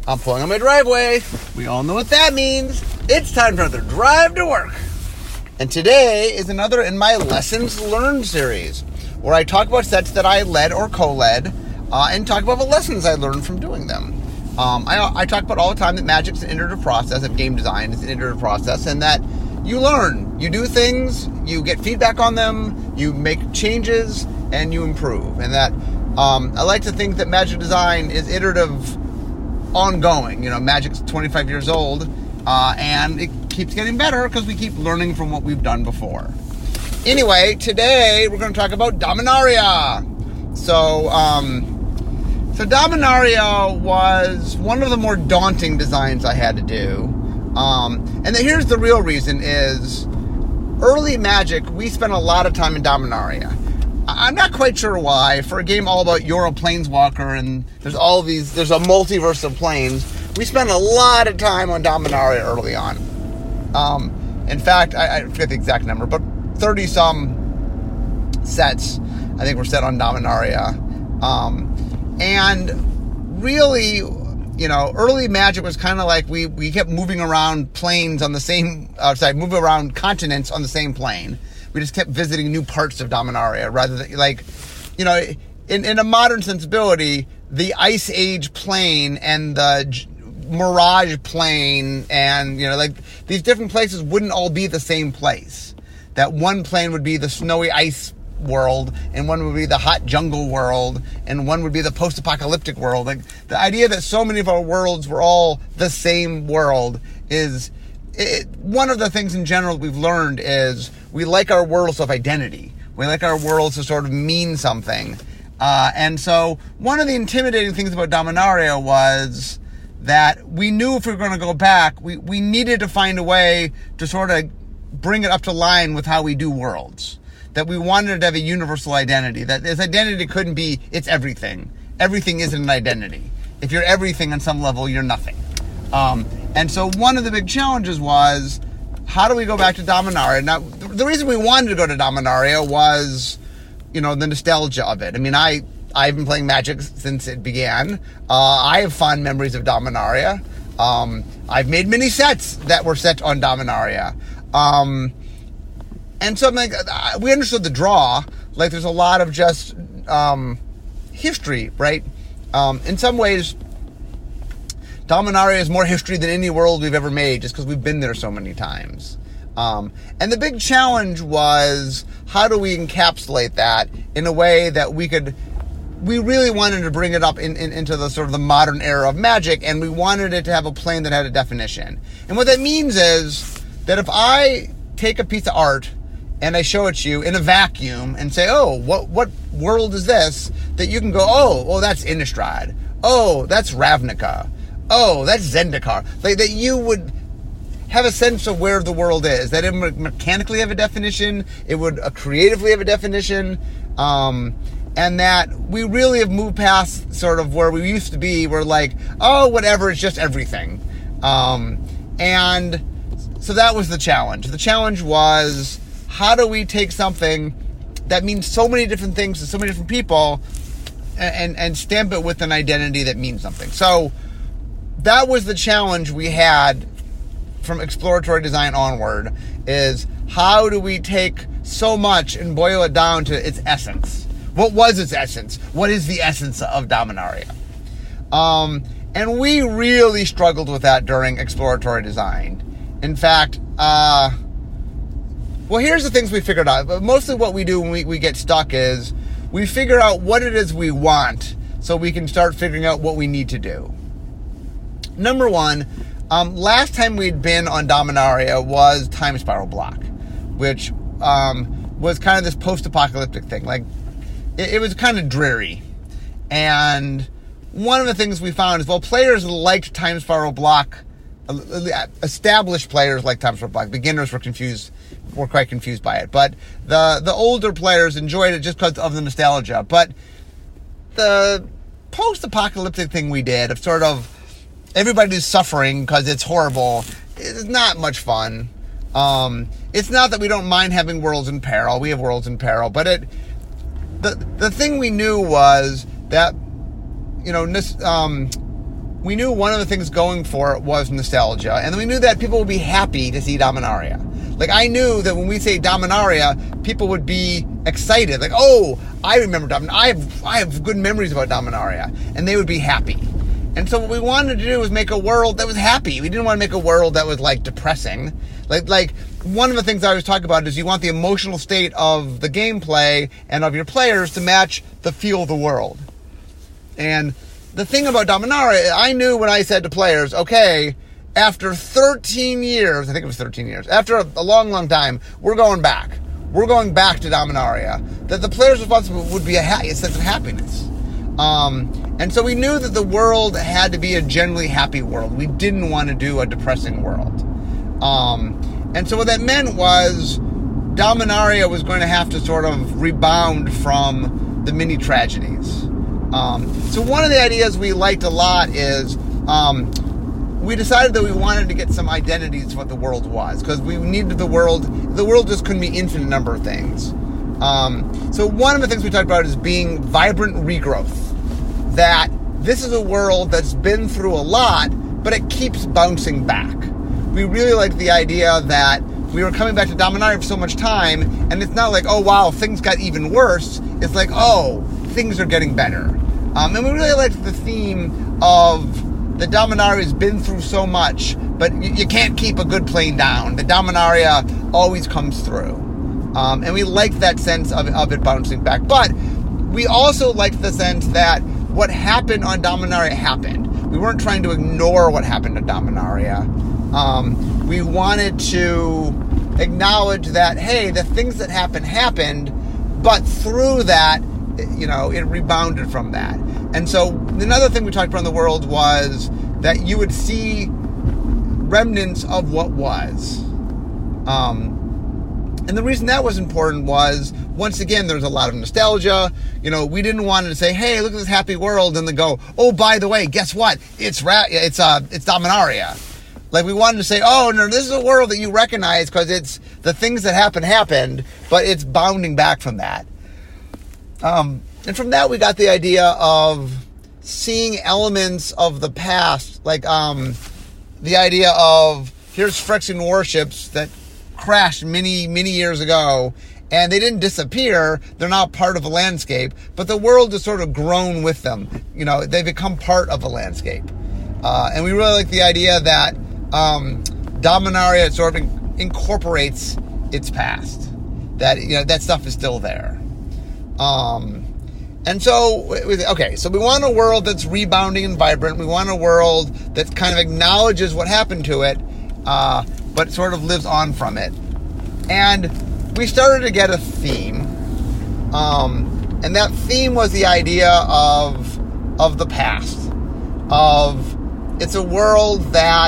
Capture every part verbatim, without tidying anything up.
I'm pulling on my driveway. We all know what that means. It's time for another drive to work. And today is another in my Lessons Learned series, where I talk about sets that I led or co-led, uh, and talk about the lessons I learned from doing them. Um, I, I talk about all the time that Magic's an iterative process, that game design is an iterative process, and that you learn. You do things, you get feedback on them, you make changes, and you improve. And that um, I like to think that Magic design is iterative, ongoing. You know, Magic's twenty-five years old, uh, and it keeps getting better because we keep learning from what we've done before. Anyway, today we're going to talk about Dominaria. So, um, so Dominaria was one of the more daunting designs I had to do. Um, and the, here's the real reason is, early Magic, we spent a lot of time in Dominaria. I'm not quite sure why. For a game all about you're a planeswalker and there's all these, there's a multiverse of planes, we spent a lot of time on Dominaria early on. Um, in fact, I, I forget the exact number, but thirty-some sets, I think, were set on Dominaria. Um, and really, you know, early Magic was kind of like we, we kept moving around planes on the same, uh, sorry, moving around continents on the same plane. We just kept visiting new parts of Dominaria rather than, like, you know, in, in a modern sensibility, the Ice Age plane and the J- Mirage plane and, you know, like, these different places wouldn't all be the same place. That one plane would be the snowy ice world, and one would be the hot jungle world, and one would be the post-apocalyptic world. Like, the idea that so many of our worlds were all the same world is... It, one of the things in general we've learned is we like our worlds of identity. We like our worlds to sort of mean something. Uh, and so one of the intimidating things about Dominaria was that we knew if we were going to go back, we, we needed to find a way to sort of bring it up to line with how we do worlds. That we wanted to have a universal identity. That this identity couldn't be, it's everything. Everything isn't an identity. If you're everything on some level, you're nothing. Um, and so one of the big challenges was, how do we go back to Dominaria? Now, the reason we wanted to go to Dominaria was, you know, the nostalgia of it. I mean, I, I've been playing Magic since it began. Uh, I have fond memories of Dominaria. Um, I've made many sets that were set on Dominaria. Um, and so I'm like, we understood the draw. Like, there's a lot of just um, history, right? Um, in some ways, Dominaria is more history than any world we've ever made, just because we've been there so many times. Um, and the big challenge was, how do we encapsulate that in a way that we could... We really wanted to bring it up in, in, into the sort of the modern era of Magic, and we wanted it to have a plane that had a definition. And what that means is that if I take a piece of art and I show it to you in a vacuum and say, oh, what what world is this? That you can go, oh, oh, that's Innistrad. Oh, that's Ravnica. Oh, that's Zendikar. Like, that you would have a sense of where the world is. That it would mechanically have a definition. It would uh, creatively have a definition. Um, and that we really have moved past sort of where we used to be. We're like, oh, whatever, it's just everything. Um, and so that was the challenge. The challenge was, how do we take something that means so many different things to so many different people and, and, and stamp it with an identity that means something? So that was the challenge we had from exploratory design onward, is how do we take so much and boil it down to its essence? What was its essence? What is the essence of Dominaria? Um, and we really struggled with that during exploratory design. In fact, uh, well, here's the things we figured out. But mostly what we do when we, we get stuck is we figure out what it is we want so we can start figuring out what we need to do. Number one, um, last time we'd been on Dominaria was Time Spiral Block, which um, was kind of this post-apocalyptic thing. Like, it, it was kind of dreary. And one of the things we found is, well, players liked Time Spiral Block. Established players liked Time Spiral Block. Beginners were confused, were quite confused by it. But the, the older players enjoyed it just because of the nostalgia. But the post-apocalyptic thing we did of sort of everybody's suffering because it's horrible, it's not much fun. Um, it's not that we don't mind having worlds in peril. We have worlds in peril. But it, the the thing we knew was that, you know, um, we knew one of the things going for it was nostalgia, and then we knew that people would be happy to see Dominaria. Like, I knew that when we say Dominaria, people would be excited. Like, oh, I remember Dominaria. I have, I have good memories about Dominaria. And they would be happy. And so what we wanted to do was make a world that was happy. We didn't want to make a world that was, like, depressing. Like, like one of the things I always talk about is you want the emotional state of the gameplay and of your players to match the feel of the world. And the thing about Dominaria, I knew when I said to players, okay, after thirteen years, I think it was thirteen years, after a, a long, long time, we're going back. We're going back to Dominaria. That the player's response would be a, ha- a sense of happiness. Um, and so we knew that the world had to be a generally happy world. We didn't want to do a depressing world. Um, and so what that meant was Dominaria was going to have to sort of rebound from the mini tragedies. Um, so one of the ideas we liked a lot is um, we decided that we wanted to get some identities to what the world was, because we needed the world, the world just couldn't be infinite number of things. Um, so one of the things we talked about is being vibrant regrowth. That this is a world that's been through a lot, but it keeps bouncing back. We really like the idea that we were coming back to Dominaria for so much time, and it's not like, oh wow, things got even worse. It's like, oh, things are getting better. Um, and we really liked the theme of the Dominaria has been through so much, but you, you can't keep a good plane down. The Dominaria always comes through. Um, and we liked that sense of, of it bouncing back. But we also liked the sense that what happened on Dominaria happened. We weren't trying to ignore what happened to Dominaria. Um, we wanted to acknowledge that, hey, the things that happened, happened, but through that, you know, it rebounded from that. And so another thing we talked about in the world was that you would see remnants of what was. Um, and the reason that was important was, once again, there's a lot of nostalgia. You know, we didn't want to say, hey, look at this happy world, and then go, oh, by the way, guess what? It's ra- it's uh, it's Dominaria. Like, we wanted to say, oh, no, this is a world that you recognize because it's the things that happened, happened, but it's bounding back from that. Um, and from that, we got the idea of seeing elements of the past, like um, the idea of, here's Phyrexian warships that crashed many, many years ago, and they didn't disappear. They're not part of a landscape, but the world has sort of grown with them. You know, they become part of a landscape. Uh, and we really like the idea that um, Dominaria sort of in- incorporates its past. That, you know, that stuff is still there. Um, and so, okay, so we want a world that's rebounding and vibrant. We want a world that kind of acknowledges what happened to it, uh, but sort of lives on from it. And we started to get a theme, um, and that theme was the idea of of the past, of it's a world that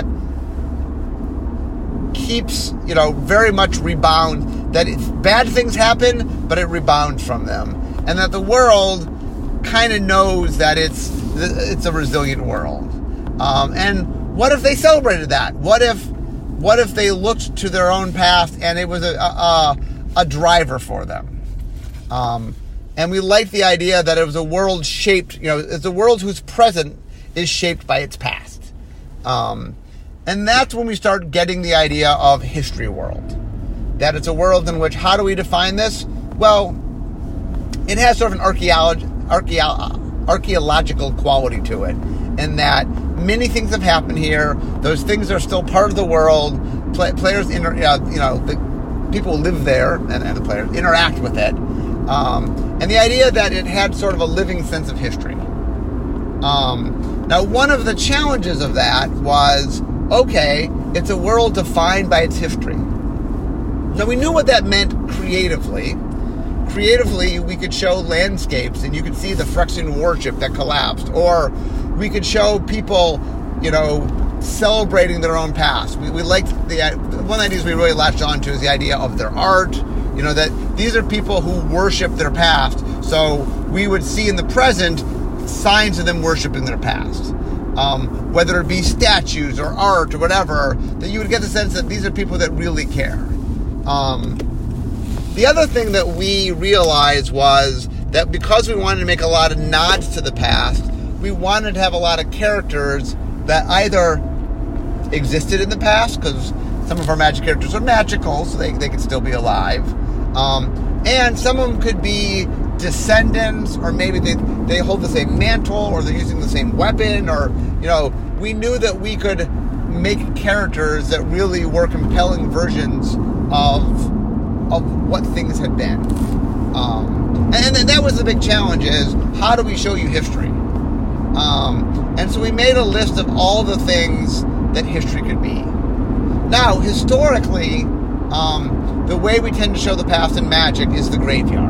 keeps, you know, very much rebound, that it, bad things happen, but it rebounds from them, and that the world kind of knows that it's it's a resilient world. Um, and what if they celebrated that? What if what if they looked to their own past and it was a a, a driver for them? Um, and we liked the idea that it was a world shaped, you know, it's a world whose present is shaped by its past. Um, and that's when we start getting the idea of history world. That it's a world in which, how do we define this? Well, it has sort of an archaeology, archaeo- archaeological quality to it, in that many things have happened here. Those things are still part of the world. Play, players, inter, uh, you know, the people who live there, and, and the players interact with it. Um, and the idea that it had sort of a living sense of history. Um, now, one of the challenges of that was, okay, it's a world defined by its history. Now, we knew what that meant creatively. Creatively, we could show landscapes, and you could see the Phyrexian warship that collapsed. Or we could show people, you know, celebrating their own past. We, we liked the, one of the ideas we really latched on to is the idea of their art. You know, that these are people who worship their past. So we would see in the present signs of them worshiping their past. Um, whether it be statues or art or whatever, that you would get the sense that these are people that really care. Um, the other thing that we realized was that because we wanted to make a lot of nods to the past, we wanted to have a lot of characters that either existed in the past, because some of our magic characters are magical, so they, they could still be alive. Um, and some of them could be descendants, or maybe they, they hold the same mantle, or they're using the same weapon, or, you know, we knew that we could make characters that really were compelling versions of of what things had been. Um, and, and that was the big challenge, is how do we show you history? Um, and so we made a list of all the things that history could be. Now, historically, um, the way we tend to show the past in magic is the graveyard.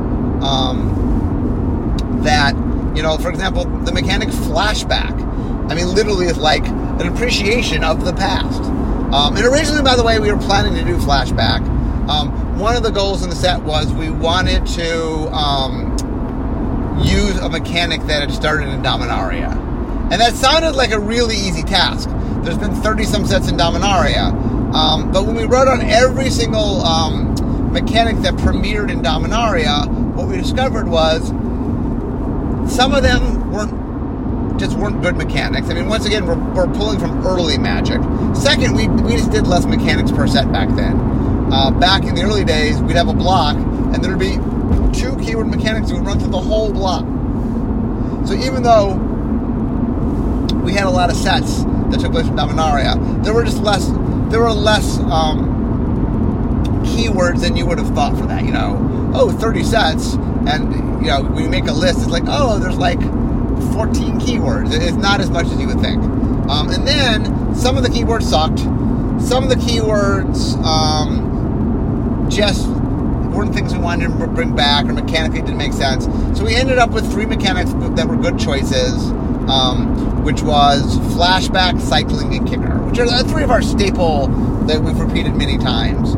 Um, that, you know, for example, the mechanic flashback, I mean, literally is like an appreciation of the past. Um, and originally, by the way, we were planning to do flashback. Um, one of the goals in the set was we wanted to um, use a mechanic that had started in Dominaria. And that sounded like a really easy task. There's been thirty-some sets in Dominaria. Um, but when we wrote on every single um, mechanic that premiered in Dominaria, what we discovered was some of them weren't just weren't good mechanics. I mean, once again, we're, we're pulling from early Magic. Second, we, we just did less mechanics per set back then. Uh, back in the early days, we'd have a block, and there'd be two keyword mechanics that would run through the whole block. So even though we had a lot of sets that took place in Dominaria, there were just less, there were less um, keywords than you would have thought for that. You know, oh, thirty sets, and, you know, when you make a list, it's like, oh, there's like fourteen keywords. It's not as much as you would think. Um, and then some of the keywords sucked. Some of the keywords um, just weren't things we wanted to bring back, or mechanically didn't make sense. So we ended up with three mechanics that were good choices, um, which was flashback, cycling, and kicker, which are three of our staple that we've repeated many times.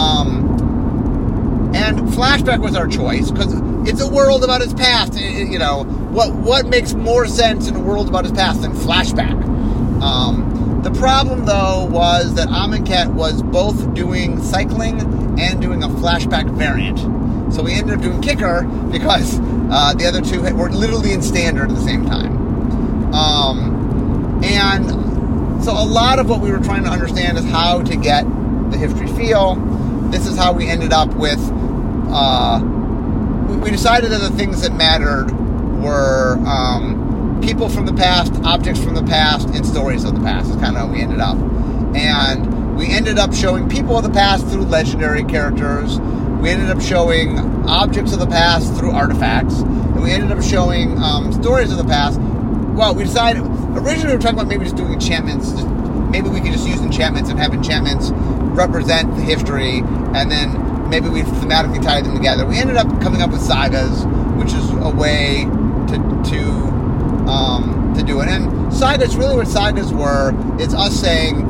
Um, and flashback was our choice because it's a world about its past. It, you know, what what makes more sense in a world about its past than flashback? Um, the problem, though, was that Amonkhet was both doing cycling and doing a flashback variant. So we ended up doing kicker because uh, the other two were literally in standard at the same time. Um, and so a lot of what we were trying to understand is how to get the history feel. This is how we ended up with, uh, we, we decided that the things that mattered were um, people from the past, objects from the past, and stories of the past. Is kind of how we ended up. And we ended up showing people of the past through legendary characters. We ended up showing objects of the past through artifacts. And we ended up showing um, stories of the past. Well, we decided, originally we were talking about maybe just doing enchantments. Just, maybe we could just use enchantments and have enchantments represent the history, and then maybe we thematically tie them together. We ended up coming up with sagas, which is a way to to um, to do it. And sagas, really what sagas were, is us saying,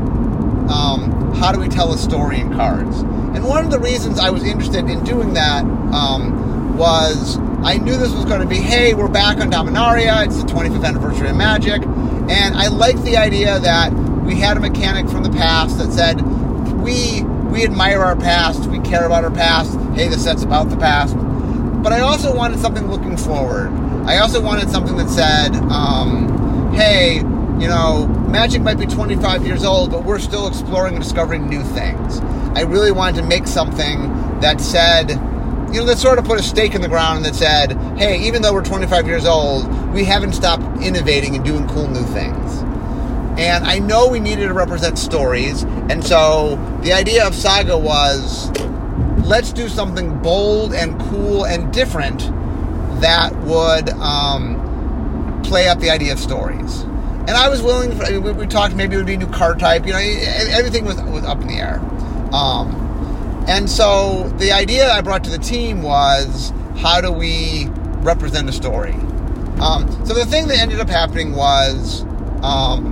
um, how do we tell a story in cards? And one of the reasons I was interested in doing that um, was I knew this was going to be, hey, we're back on Dominaria, it's the twenty-fifth anniversary of Magic, and I liked the idea that we had a mechanic from the past that said, we we admire our past, we care about our past, hey, the set's about the past. But I also wanted something looking forward. I also wanted something that said, um, hey, you know, Magic might be twenty-five years old, but we're still exploring and discovering new things. I really wanted to make something that said, you know, that sort of put a stake in the ground and that said, hey, even though we're twenty-five years old, we haven't stopped innovating and doing cool new things. And I know we needed to represent stories, and so the idea of Saga was, let's do something bold and cool and different that would um, play up the idea of stories. And I was willing, I mean, we, we talked maybe it would be a new card type, you know, everything was, was up in the air. Um, and so the idea I brought to the team was, how do we represent a story? Um, so the thing that ended up happening was, um,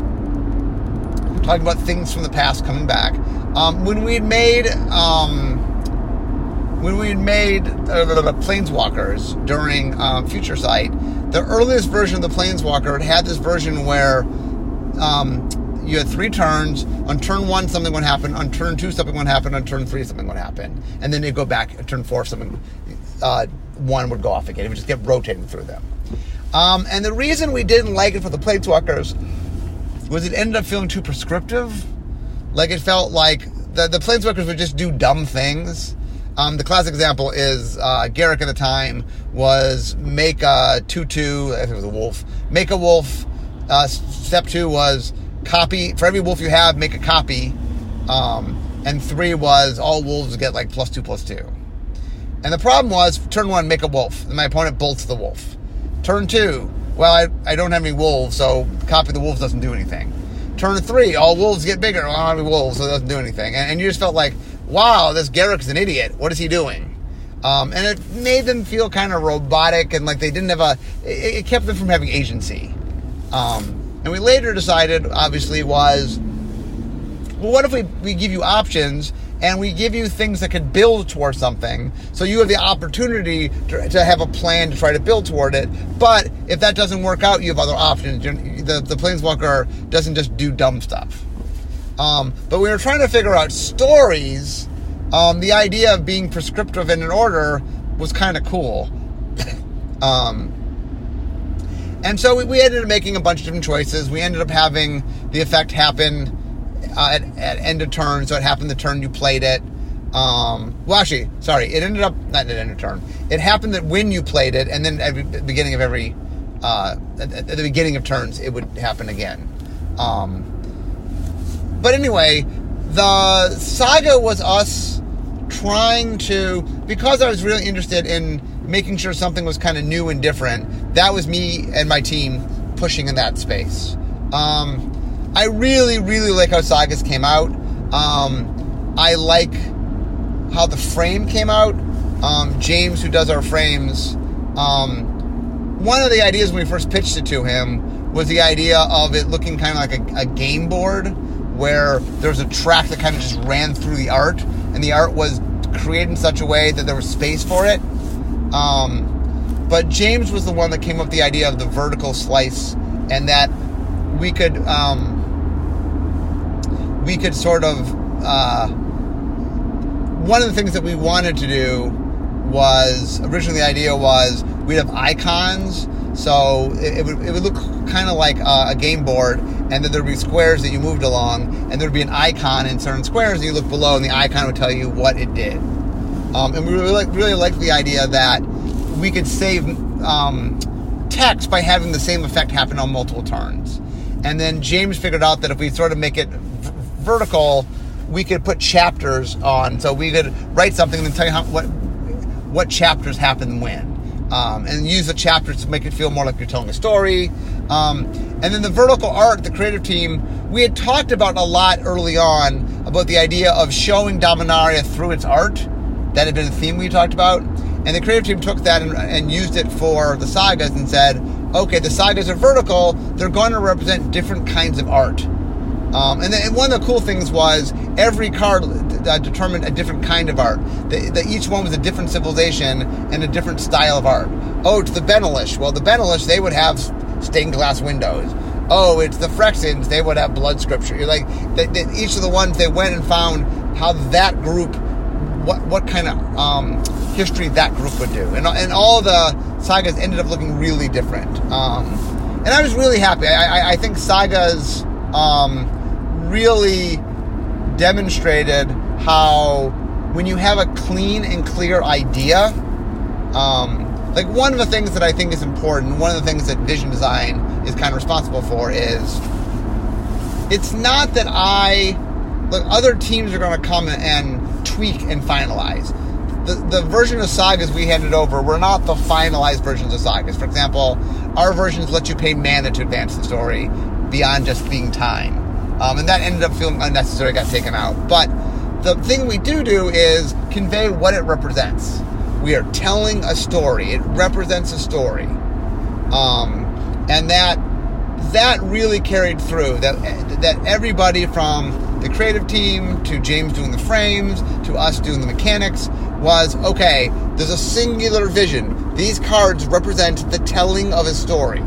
talking about things from the past coming back. Um, when we had made, um, when we had made uh, the Planeswalkers during um, Future Sight, the earliest version of the Planeswalker had this version where um, you had three turns. On turn one, something would happen. On turn two, something would happen. On turn three, something would happen. And then you'd go back. At turn four, something uh, one would go off again. It would just get rotating through them. Um, and the reason we didn't like it for the Planeswalkers was it ended up feeling too prescriptive. Like it felt like the, the Planeswalkers would just do dumb things. Um, the classic example is uh, Garrick at the time was make a two two, I think it was a wolf, make a wolf. Uh, step two was copy, for every wolf you have, make a copy. Um, and three was all wolves get like plus two, plus two. And the problem was, turn one, make a wolf. And my opponent bolts the wolf. Turn two, well, I, I don't have any wolves, so copy the wolves doesn't do anything. Turn three, all wolves get bigger. Well, I don't have any wolves, so it doesn't do anything. And, and you just felt like, wow, this Garrick's an idiot. What is he doing? Um, and it made them feel kind of robotic and like they didn't have a... It, it kept them from having agency. Um, and we later decided, obviously, was... Well, what if we, we give you options and we give you things that could build towards something, so you have the opportunity to, to have a plan to try to build toward it. But if that doesn't work out, you have other options. The, the Planeswalker doesn't just do dumb stuff. Um, but we were trying to figure out stories. Um, the idea of being prescriptive in an order was kind of cool. um, and so we, we ended up making a bunch of different choices. We ended up having the effect happen uh, at, at end of turn, so it happened the turn you played it. Um, well, actually, sorry, it ended up, not at end of turn. It happened that when you played it, and then at the beginning of every, uh, at, at the beginning of turns, it would happen again. Um, but anyway, the saga was us trying to, because I was really interested in making sure something was kind of new and different, that was me and my team pushing in that space. Um, I really, really like how sagas came out. Um, I like how the frame came out. Um, James, who does our frames, um, one of the ideas when we first pitched it to him was the idea of it looking kind of like a, a game board where there's a track that kind of just ran through the art, and the art was created in such a way that there was space for it. Um, but James was the one that came up with the idea of the vertical slice, and that we could um, we could sort of uh, one of the things that we wanted to do was, originally the idea was we'd have icons, so it, it would it would look kind of like a, a game board, and then there'd be squares that you moved along, and there'd be an icon in certain squares, and you look below, and the icon would tell you what it did. Um, and we really like really liked the idea that we could save um, text by having the same effect happen on multiple turns. And then James figured out that if we sort of make it v- vertical, we could put chapters on, so we could write something and tell you how, what what chapters happen when, um, and use the chapters to make it feel more like you're telling a story. Um, and then the vertical art, the creative team, we had talked about a lot early on about the idea of showing Dominaria through its art. That had been a theme we talked about. And the creative team took that and, and used it for the sagas and said, okay, the sagas are vertical, they're going to represent different kinds of art. Um, and, then, and one of the cool things was every card uh, determined a different kind of art. The, the, each one was a different civilization and a different style of art. Oh, it's the Benalish. Well, the Benalish, they would have stained glass windows. Oh, it's the Phyrexians, they would have blood scripture. You're like, they, they, each of the ones, they went and found how that group, what what kind of um, history that group would do. And, and all the sagas ended up looking really different. Um, and I was really happy. I, I, I think sagas um, really demonstrated how when you have a clean and clear idea, um, like one of the things that I think is important, one of the things that vision design is kind of responsible for is, it's not that I, look, other teams are going to come and tweak and finalize. The the version of sagas we handed over were not the finalized versions of sagas. For example, our versions let you pay mana to advance the story beyond just being time. Um, and that ended up feeling unnecessary, got taken out. But the thing we do do is convey what it represents. We are telling a story. It represents a story. Um, and that that really carried through. That that everybody from the creative team to James doing the frames to us doing the mechanics was, okay, there's a singular vision. These cards represent the telling of a story.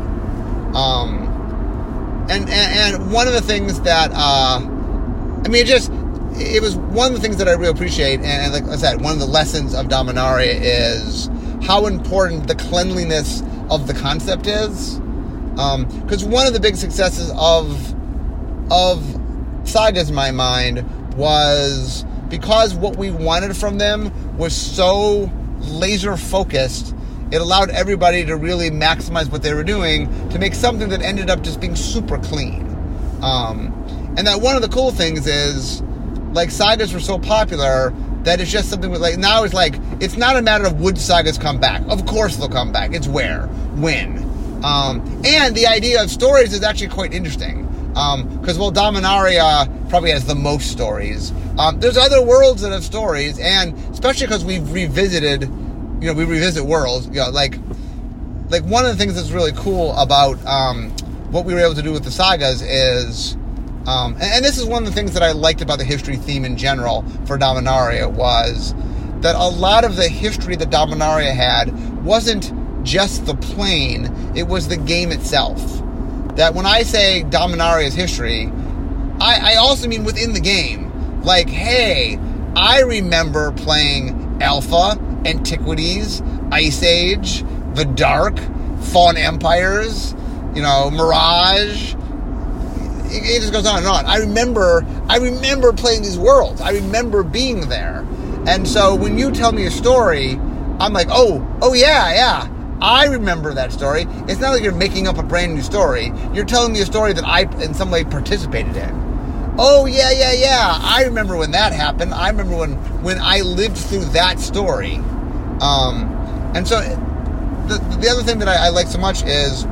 Um, and, and, and one of the things that, uh, I mean, it just, it was one of the things that I really appreciate, and like I said, one of the lessons of Dominaria is how important the cleanliness of the concept is. Because um, one of the big successes of of Sagas in my mind was because what we wanted from them was so laser focused, it allowed everybody to really maximize what they were doing to make something that ended up just being super clean. Um, and that one of the cool things is, like, Sagas were so popular that it's just something with, like, now it's like, it's not a matter of would Sagas come back. Of course they'll come back. It's where, when. Um, and the idea of stories is actually quite interesting. Because, um, well, Dominaria probably has the most stories. Um, there's other worlds that have stories, and especially because we've revisited, you know, we revisit worlds. You know, like, like one of the things that's really cool about um, what we were able to do with the Sagas is, um, and, and this is one of the things that I liked about the history theme in general for Dominaria, was that a lot of the history that Dominaria had wasn't just the plane, it was the game itself. That when I say Dominaria's history, I, I also mean within the game. Like, hey, I remember playing Alpha, Antiquities, Ice Age, The Dark, Fallen Empires, you know, Mirage. It, it just goes on and on. I remember, I remember playing these worlds. I remember being there. And so when you tell me a story, I'm like, oh, oh yeah, yeah. I remember that story. It's not like you're making up a brand new story. You're telling me a story that I, in some way, participated in. Oh, yeah, yeah, yeah. I remember when that happened. I remember when, when I lived through that story. Um, and so the, the other thing that I, I like so much is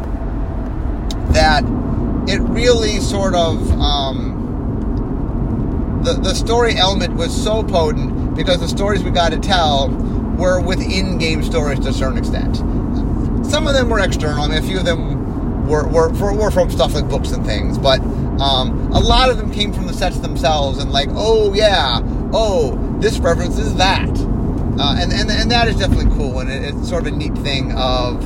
that it really sort of... Um, the, the story element was so potent because the stories we got to tell were within-game stories to a certain extent. Some of them were external. I mean, a few of them were were, were from stuff like books and things. But um, a lot of them came from the sets themselves and like, oh, yeah, oh, this references that. Uh, and, and and that is definitely cool. And it, it's sort of a neat thing of...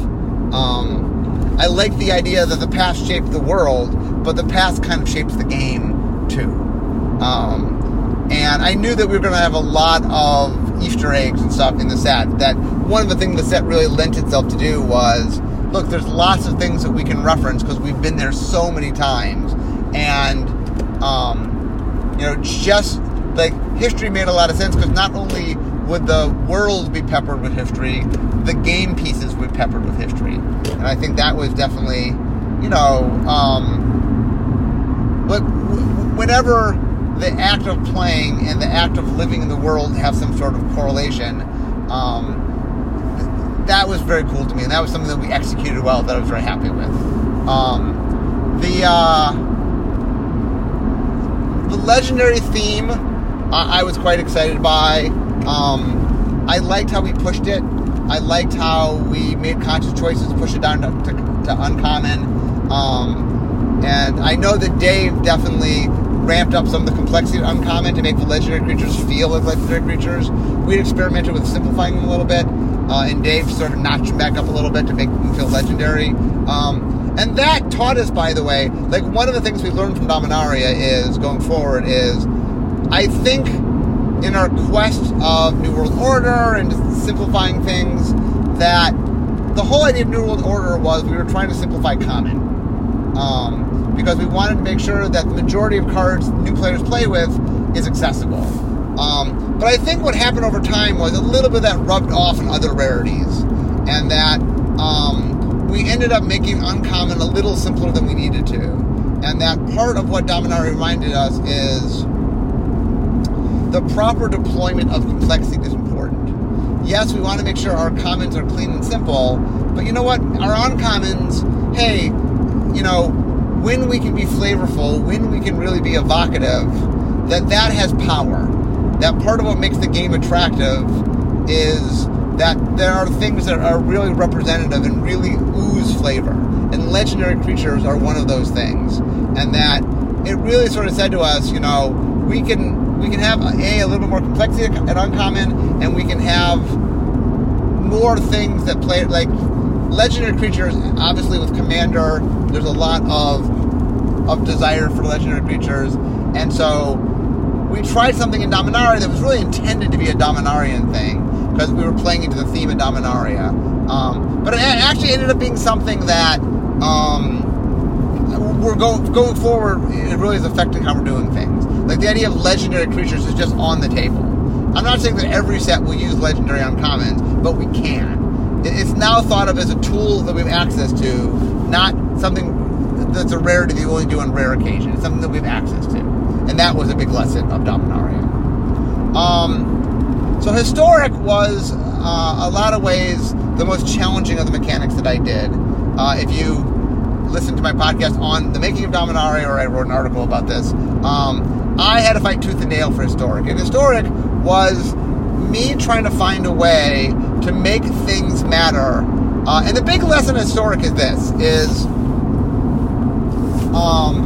Um, I like the idea that the past shaped the world, but the past kind of shapes the game, too. Um, and I knew that we were going to have a lot of Easter eggs and stuff in the set. That one of the things the set really lent itself to do was, look, there's lots of things that we can reference because we've been there so many times. And, um, you know, just like history made a lot of sense because not only would the world be peppered with history, the game pieces would be peppered with history. And I think that was definitely, you know, um, but w- whenever the act of playing and the act of living in the world have some sort of correlation, um, that was very cool to me, and that was something that we executed well that I was very happy with. Um, the uh, the legendary theme I, I was quite excited by. Um, I liked how we pushed it. I liked how we made conscious choices to push it down to, to, to uncommon. Um, and I know that Dave definitely ramped up some of the complexity of uncommon to make the legendary creatures feel like legendary creatures. We'd experimented with simplifying them a little bit, uh, and Dave sort of notched them back up a little bit to make them feel legendary. Um, and that taught us, by the way, like one of the things we learned from Dominaria is, going forward, is I think in our quest of New World Order and simplifying things, that the whole idea of New World Order was we were trying to simplify common. Um, because we wanted to make sure that the majority of cards new players play with is accessible. Um, but I think what happened over time was a little bit of that rubbed off on other rarities, and that um, we ended up making uncommon a little simpler than we needed to. And that part of what Dominaria reminded us is the proper deployment of complexity is important. Yes, we want to make sure our commons are clean and simple, but you know what? Our uncommons, hey, you know, when we can be flavorful, when we can really be evocative, that that has power. That part of what makes the game attractive is that there are things that are really representative and really ooze flavor. And legendary creatures are one of those things. And that it really sort of said to us, you know, we can we can have a, a little bit more complexity at uncommon, and we can have more things that play, like legendary creatures. Obviously with Commander, there's a lot of of desire for legendary creatures, and so we tried something in Dominaria that was really intended to be a Dominarian thing, because we were playing into the theme of Dominaria. Um, but it actually ended up being something that um, we're going going forward, it really is affecting how we're doing things. Like the idea of legendary creatures is just on the table. I'm not saying that every set will use legendary uncommons, but we can. It's now thought of as a tool that we have access to, not something that's a rarity that you only do on rare occasions. It's something that we have access to. And that was a big lesson of Dominaria. Um, so Historic was, uh, a lot of ways, the most challenging of the mechanics that I did. Uh, if you listen to my podcast on the making of Dominaria, or I wrote an article about this, um, I had to fight tooth and nail for Historic. And Historic was me trying to find a way to make things matter. Uh, and the big lesson in Historic is this, is um,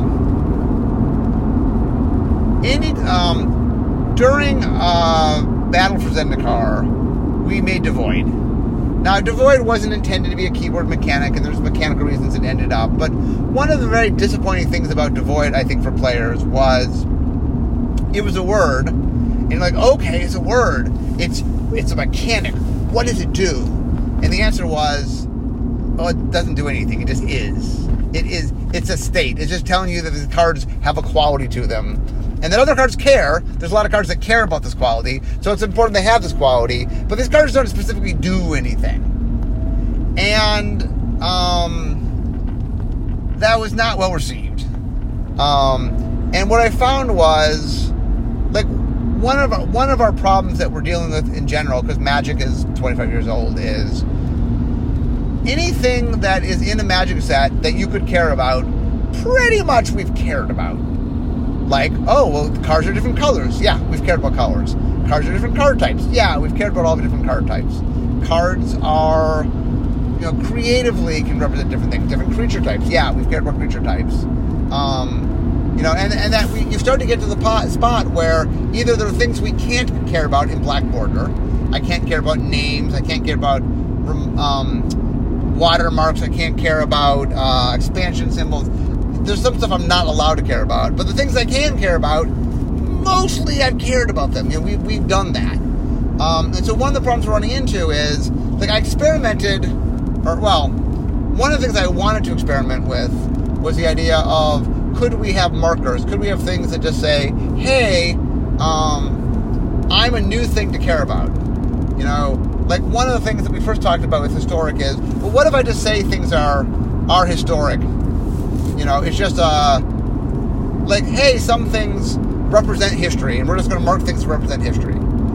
any, um, during uh, Battle for Zendikar, we made Devoid. Now, Devoid wasn't intended to be a keyword mechanic, and there's mechanical reasons it ended up, but one of the very disappointing things about Devoid, I think, for players was it was a word, and you're like, okay, it's a word. It's it's a mechanic. What does it do? And the answer was, oh, it doesn't do anything. It just is. It is. It's a state. It's just telling you that the cards have a quality to them. And that other cards care. There's a lot of cards that care about this quality, so it's important they have this quality. But these cards don't specifically do anything. And um, that was not well received. Um, and what I found was, like, one of our, one of our problems that we're dealing with in general, because Magic is twenty-five years old, is anything that is in a Magic set that you could care about, pretty much we've cared about. Like, oh, well, the cards are different colors. Yeah, we've cared about colors. Cards are different card types. Yeah, we've cared about all the different card types. Cards are, you know, creatively can represent different things. Different creature types. Yeah, we've cared about creature types. Um, you know, and and that we, you start to get to the pot, spot where either there are things we can't care about in Black Border. I can't care about names. I can't care about um, watermarks. I can't care about uh, expansion symbols. There's some stuff I'm not allowed to care about. But the things I can care about, mostly I've cared about them. You know, we, we've done that. Um, and so one of the problems we're running into is, like, I experimented, or, well, one of the things I wanted to experiment with was the idea of, could we have markers? Could we have things that just say, hey, um, I'm a new thing to care about? You know, like, one of the things that we first talked about with Historic is, well, what if I just say things are, are historic? You know, it's just, uh, like, hey, some things represent history, and we're just going to mark things that represent history.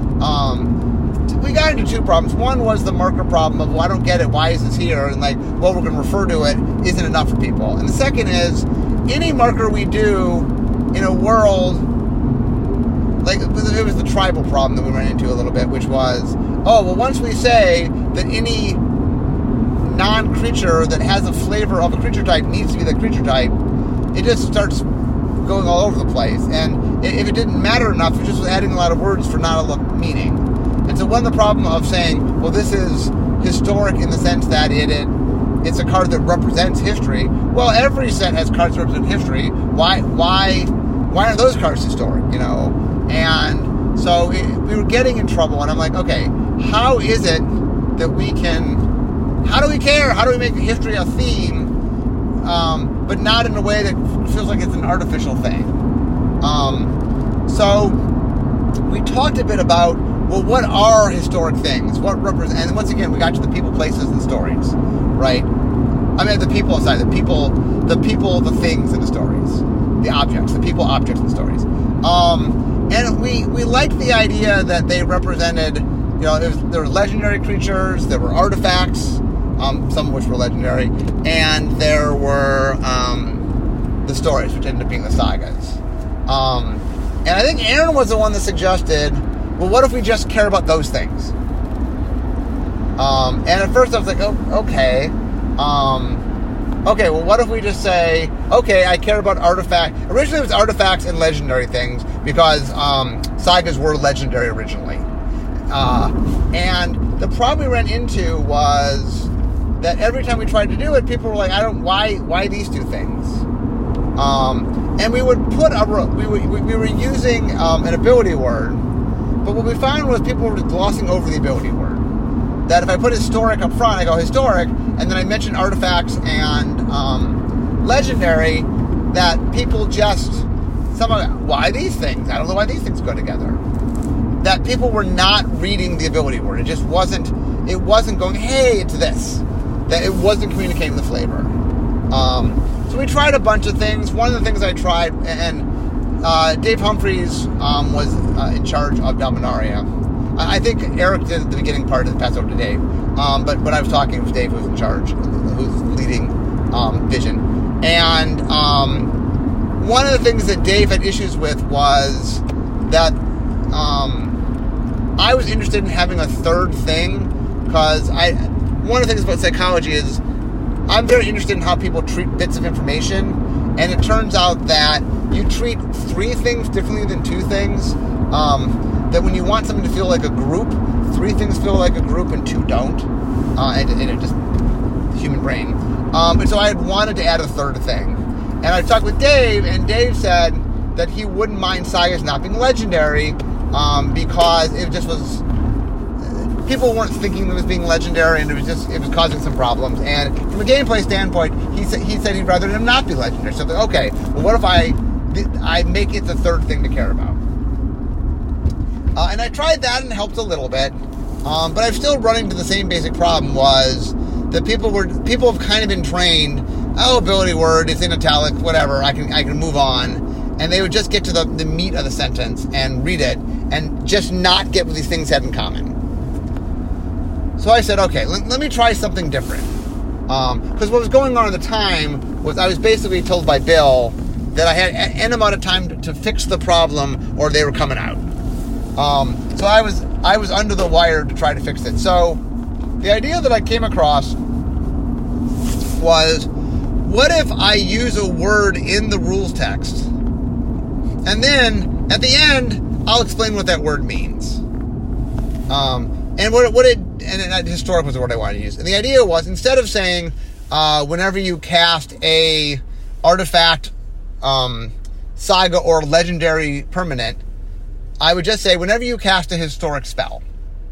Um, we got into two problems. One was the marker problem of, well, I don't get it, why is this here? And, like, well, we're going to refer to it isn't enough for people. And the second is, any marker we do in a world, like, it was the tribal problem that we ran into a little bit, which was, oh, well, once we say that any non-creature that has a flavor of a creature type needs to be the creature type, it just starts going all over the place. And if it didn't matter enough, it just was adding a lot of words for not a lot of meaning. And so one of the problem of saying, well, this is historic in the sense that it, it it's a card that represents history. Well, every set has cards that represent history. Why why why are those cards historic? You know? And so it, we were getting in trouble, and I'm like, okay, how is it that we can How do we care? How do we make history a theme, um, but not in a way that feels like it's an artificial thing? Um, so we talked a bit about, well, what are historic things? What represent? And once again, we got to the people, places, and stories, right? I mean, the people aside, the people, the people, the things, and the stories, the objects, the people, objects, and stories. Um, and we we liked the idea that they represented, you know, there, was, there were legendary creatures, there were artifacts. Um, some of which were legendary, and there were um, the stories, which ended up being the sagas. Um, and I think Aaron was the one that suggested, well, what if we just care about those things? Um, and at first I was like, oh, okay. Um, okay, well, what if we just say, okay, I care about artifacts. Originally it was artifacts and legendary things, because um, sagas were legendary originally. Uh, and the problem we ran into was that every time we tried to do it, people were like, I don't, why, why these two things? Um, and we would put a, we, would, we were using um, an ability word, but what we found was people were just glossing over the ability word. That if I put historic up front, I go historic, and then I mention artifacts and um, legendary that people just, somehow, why these things? I don't know why these things go together. That people were not reading the ability word. It just wasn't, it wasn't going, hey, it's this. That it wasn't communicating the flavor. Um, so we tried a bunch of things. One of the things I tried, and uh, Dave Humphreys um, was uh, in charge of Dominaria. I think Eric did the beginning part of the pass over to Dave. Um, but when I was talking, it was Dave who was in charge, who was leading um, Vision. And um, one of the things that Dave had issues with was that um, I was interested in having a third thing, because I one of the things about psychology is I'm very interested in how people treat bits of information, and it turns out that you treat three things differently than two things. Um, that when you want something to feel like a group, three things feel like a group and two don't. Uh, and, and it just, human brain. Um, and so I had wanted to add a third thing. And I talked with Dave, and Dave said that he wouldn't mind sagas not being legendary, um, because it just was, people weren't thinking it was being legendary, and it was just, it was causing some problems. And from a gameplay standpoint, he said he said he'd rather them not be legendary. So I thought, okay, well, what if I, I make it the third thing to care about? Uh, and I tried that and it helped a little bit. Um, but I'm still running to the same basic problem, was that people were people have kind of been trained, oh, ability word, it's in italic, whatever, I can I can move on. And they would just get to the, the meat of the sentence and read it and just not get what these things had in common. So I said, okay, let, let me try something different. Because um, what was going on at the time was I was basically told by Bill that I had an amount of time to, to fix the problem or they were coming out. Um, so I was I was under the wire to try to fix it. So the idea that I came across was, what if I use a word in the rules text, and then at the end I'll explain what that word means. Um, and what what it and, and historic was the word I wanted to use. And the idea was, instead of saying uh, whenever you cast a artifact, um, saga, or legendary permanent, I would just say, whenever you cast a historic spell.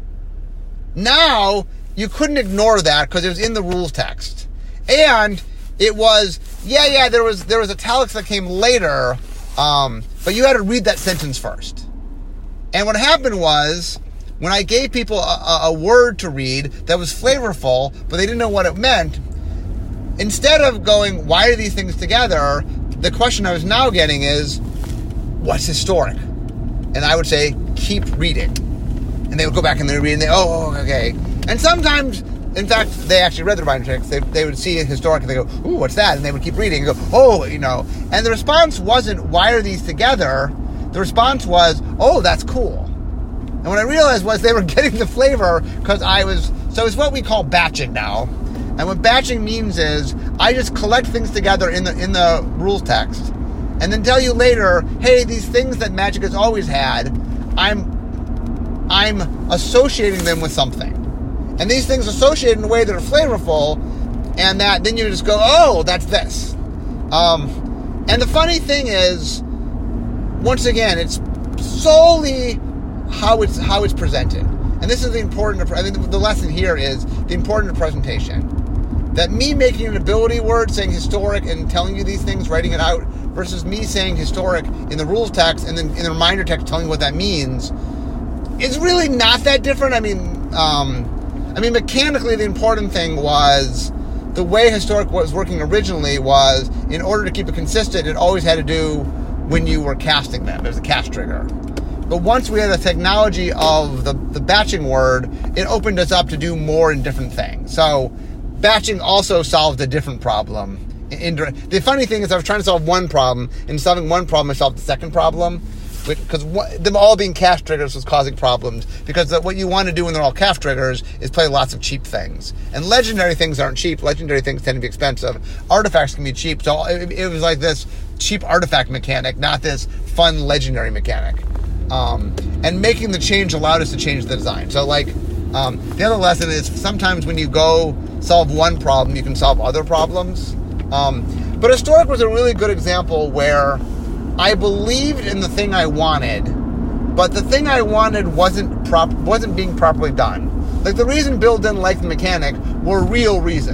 Now, you couldn't ignore that because it was in the rules text. And it was, yeah, yeah, there was there was italics that came later, um, but you had to read that sentence first. And what happened was, when I gave people a, a, a word to read that was flavorful, but they didn't know what it meant, instead of going, why are these things together, the question I was now getting is, what's historic? And I would say, keep reading. And they would go back and they would read, and they, oh, okay. And sometimes, in fact, they actually read the binder text. They, they would see a historic, and they go, ooh, what's that? And they would keep reading and go, oh, you know. And the response wasn't, why are these together? The response was, oh, that's cool. And what I realized was they were getting the flavor because I was, so it's what we call batching now. And what batching means is, I just collect things together in the in the rules text, and then tell you later, hey, these things that Magic has always had, I'm I'm associating them with something. And these things associated in a way that are flavorful, and that then you just go, oh, that's this. Um, and the funny thing is, once again, it's solely how it's how it's presented. And this is the important, I think the lesson here is the importance of presentation. That me making an ability word, saying historic, and telling you these things, writing it out, versus me saying historic in the rules text and then in the reminder text telling you what that means, it's really not that different. I mean, um, I mean, mechanically, the important thing was the way historic was working originally was, in order to keep it consistent, it always had to do when you were casting them. It was a cast trigger. But once we had the technology of the, the batching word, it opened us up to do more in different things. So batching also solved a different problem. The funny thing is I was trying to solve one problem, and solving one problem I solved the second problem, because them all being cast triggers was causing problems, because what you want to do when they're all cast triggers is play lots of cheap things. And legendary things aren't cheap. Legendary things tend to be expensive. Artifacts can be cheap. So it, it was like this cheap artifact mechanic, not this fun legendary mechanic. Um, and making the change allowed us to change the design. So like, um, the other lesson is sometimes when you go solve one problem, you can solve other problems. Um, but historic was a really good example where I believed in the thing I wanted, but the thing I wanted wasn't prop wasn't being properly done. Like, the reason Bill didn't like the mechanic were real reasons.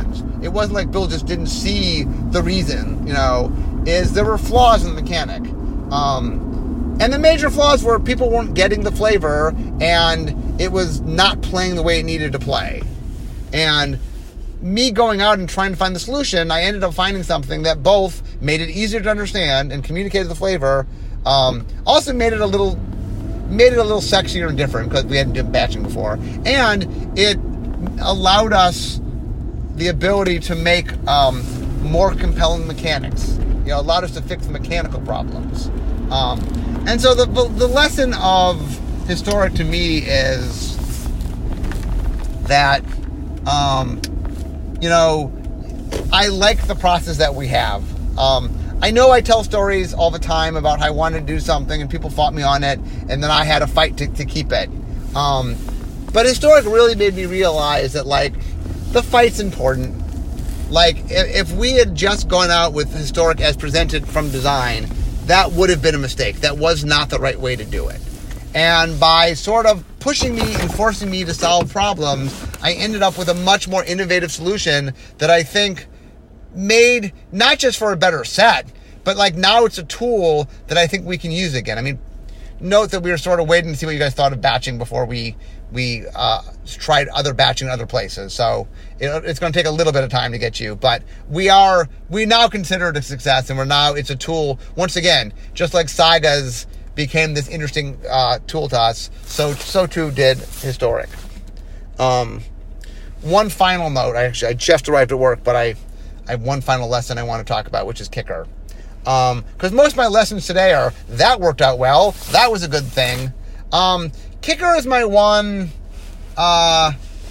it wasn't like Bill just didn't see the reason, you know, is there were flaws in the mechanic. Um, and the major flaws were people weren't getting the flavor, and it was not playing the way it needed to play. And me going out and trying to find the solution, I ended up finding something that both made it easier to understand and communicated the flavor, um, also made it a little made it a little sexier and different because we hadn't done batching before, and it allowed us the ability to make um, more compelling mechanics. You know, allowed us to fix mechanical problems. Um, and so the, the the lesson of Historic to me is that, um, you know, I like the process that we have. Um, I know I tell stories all the time about how I wanted to do something and people fought me on it, and then I had a fight to, to keep it. Um, but Historic really made me realize that, like, the fight's important. Like, if, if we had just gone out with Historic as presented from design, that would have been a mistake. That was not the right way to do it. And by sort of pushing me and forcing me to solve problems, I ended up with a much more innovative solution that I think made not just for a better set, but like now it's a tool that I think we can use again. I mean, note that we were sort of waiting to see what you guys thought of batching before we we uh, tried other batching in other places. So it, it's going to take a little bit of time to get you, but we are we now consider it a success, and we're now it's a tool once again, just like Sagas became this interesting uh, tool to us. So so too did Historic. Um, one final note. I actually I just arrived at work, but I. I have one final lesson I want to talk about, which is Kicker. Um, because most of my lessons today are, that worked out well, that was a good thing. Um, Kicker is my one, uh,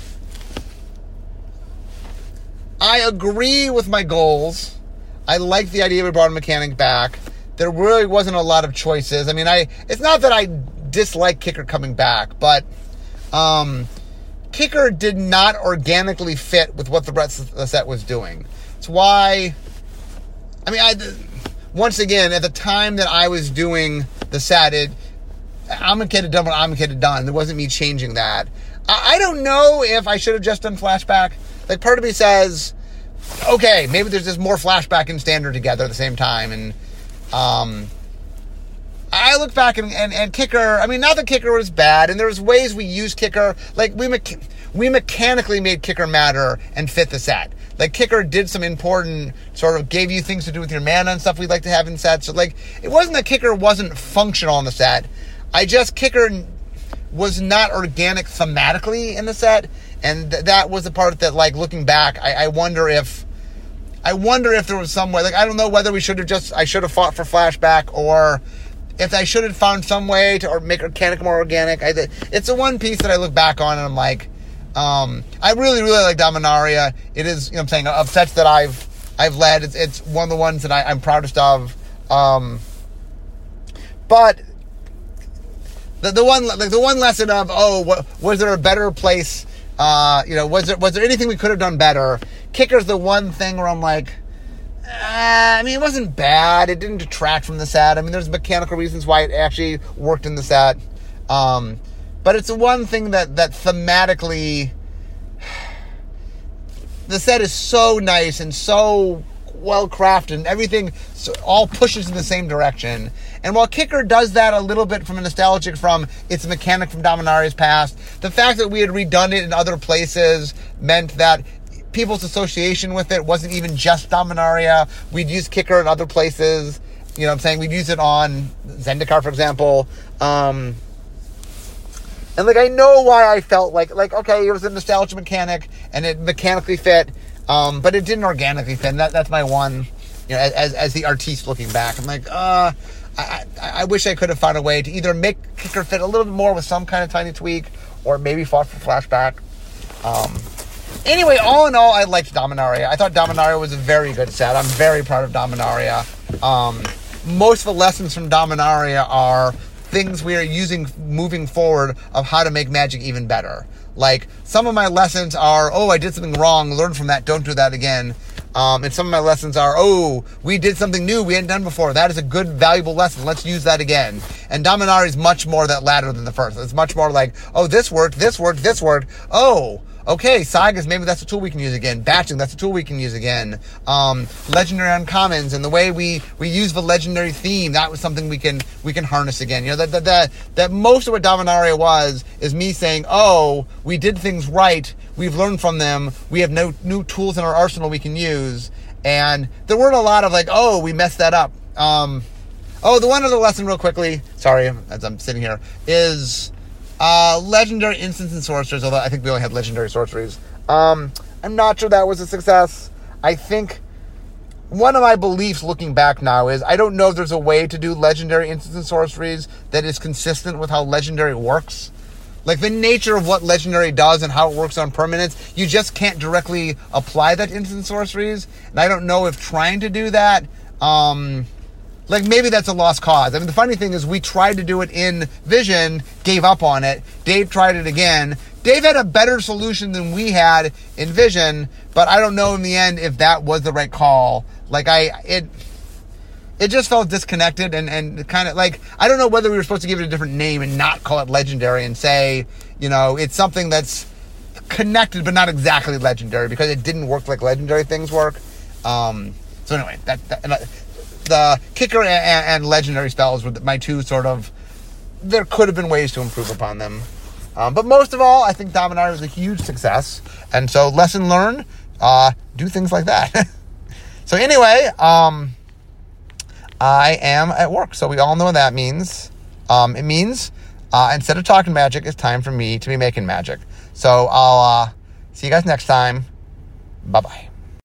I agree with my goals. I like the idea we brought a mechanic back. There really wasn't a lot of choices. I mean, I, it's not that I dislike Kicker coming back, but, um, Kicker did not organically fit with what the rest of the set was doing. It's why, I mean, I, once again, at the time that I was doing the set, it, Amonkhet had done what Amonkhet had done. There wasn't me changing that. I, I don't know if I should have just done flashback. Like, part of me says, okay, maybe there's just more flashback and standard together at the same time. And um, I look back and, and, and Kicker, I mean, not that Kicker was bad, and there was ways we used Kicker. Like, we, me- we mechanically made Kicker matter and fit the set. Like, Kicker did some important, sort of gave you things to do with your mana and stuff we'd like to have in sets. So, like, it wasn't that Kicker wasn't functional in the set. I just, Kicker was not organic thematically in the set. And th- that was the part that, like, looking back, I, I wonder if, I wonder if there was some way, like, I don't know whether we should have just, I should have fought for flashback, or if I should have found some way to or make mechanic more organic. I, it's the one piece that I look back on and I'm like, Um, I really, really like Dominaria. It is, you know what I'm saying, of sets that I've I've led, it's, it's one of the ones that I, I'm proudest of. Um, but the the one like the one lesson of, oh, what, was there a better place? Uh, you know, was there was there anything we could have done better? Kicker's the one thing where I'm like, uh, I mean, it wasn't bad. It didn't detract from the set. I mean, there's mechanical reasons why it actually worked in the set. Um, But it's the one thing that, that thematically, the set is so nice and so well crafted, and everything so, all pushes in the same direction. And while Kicker does that a little bit from a nostalgic from its mechanic from Dominaria's past, the fact that we had redone it in other places meant that people's association with it wasn't even just Dominaria. We'd use Kicker in other places. You know what I'm saying? We'd use it on Zendikar, for example. Um... And, like, I know why I felt like, like, okay, it was a nostalgia mechanic, and it mechanically fit, um, but it didn't organically fit. And that, that's my one, you know, as as the artiste looking back. I'm like, uh, I, I, I wish I could have found a way to either make Kicker fit a little bit more with some kind of tiny tweak, or maybe fought for flashback. Um, anyway, all in all, I liked Dominaria. I thought Dominaria was a very good set. I'm very proud of Dominaria. Um, most of the lessons from Dominaria are things we are using moving forward of how to make Magic even better. Like, some of my lessons are, oh, I did something wrong, learn from that, don't do that again. Um, and some of my lessons are, oh, we did something new we hadn't done before. That is a good, valuable lesson. Let's use that again. And Dominaria is much more that latter than the first. It's much more like, oh, this worked, this worked, this worked. Oh, okay, sagas, maybe that's a tool we can use again. Batching, that's a tool we can use again. Um, legendary uncommons and the way we, we use the legendary theme, that was something we can we can harness again. You know, that that that, that most of what Dominaria was is me saying, oh, we did things right, we've learned from them, we have no new tools in our arsenal we can use, and there weren't a lot of like, oh, we messed that up. Um, oh, the one other lesson real quickly, sorry, as I'm sitting here, is uh, legendary instants and sorcerers, although I think we only had legendary sorceries. Um, I'm not sure that was a success. I think one of my beliefs looking back now is I don't know if there's a way to do legendary instants and sorceries that is consistent with how legendary works. Like the nature of what legendary does and how it works on permanents, you just can't directly apply that to instant sorceries. And I don't know if trying to do that, um, like maybe that's a lost cause. I mean, the funny thing is we tried to do it in Vision, gave up on it. Dave tried it again. Dave had a better solution than we had in Vision, but I don't know in the end if that was the right call. Like I, it, it just felt disconnected and, and kind of like, I don't know whether we were supposed to give it a different name and not call it legendary and say, you know, it's something that's connected but not exactly legendary because it didn't work like legendary things work. Um, so anyway, that, that and, uh, the kicker and, and legendary spells were my two sort of, there could have been ways to improve upon them. Um, but most of all, I think Dominaria was a huge success. And so lesson learned, uh, do things like that. So anyway, um, I am at work. So we all know what that means. Um, it means uh, instead of talking magic, it's time for me to be making magic. So I'll uh, see you guys next time. Bye-bye.